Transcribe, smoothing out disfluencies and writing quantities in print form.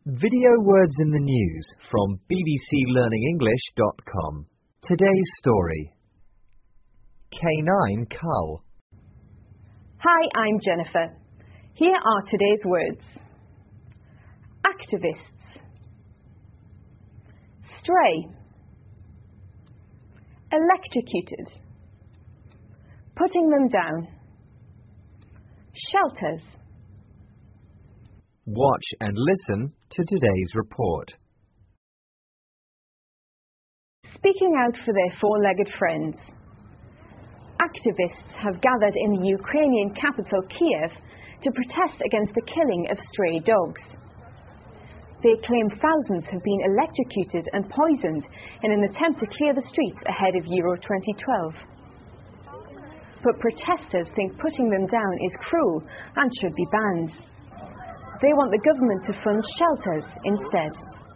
Video words in the news from bbclearningenglish.com. Today's story. Canine cull. Hi, I'm Jennifer. Here are today's words. Activists. Stray. Electrocuted. Putting them down. Shelters. Watch and listen to today's report. Speaking out for their four-legged friends. Activists have gathered in the Ukrainian capital Kiev to protest against the killing of stray dogs. They claim thousands have been electrocuted and poisoned in an attempt to clear the streets ahead of Euro 2012. But protesters think putting them down is cruel and should be banned. They want the government to fund shelters instead.